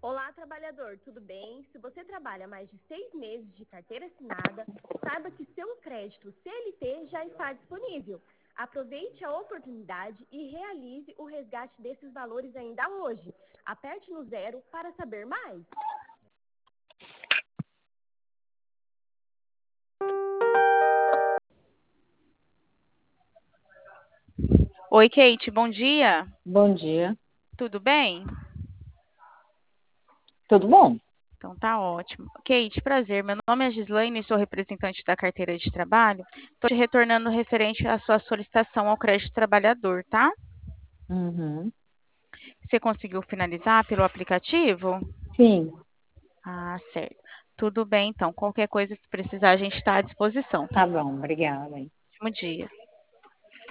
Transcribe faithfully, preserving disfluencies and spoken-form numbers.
Olá, trabalhador, tudo bem? Se você trabalha mais de seis meses de carteira assinada, saiba que seu crédito C L T já está disponível. Aproveite a oportunidade e realize o resgate desses valores ainda hoje. Aperte no zero para saber mais. Oi, Kate, bom dia. Bom dia. Tudo bem? Tudo bom? Então tá ótimo. Kate, prazer. Meu nome é Gislaine, sou representante da carteira de trabalho. Estou te retornando referente à sua solicitação ao crédito trabalhador, tá? Uhum. Você conseguiu finalizar pelo aplicativo? Sim, Ah, certo. Tudo bem, então. Qualquer coisa, se precisar, a gente está à disposição, tá? tá bom, obrigada. Bom dia.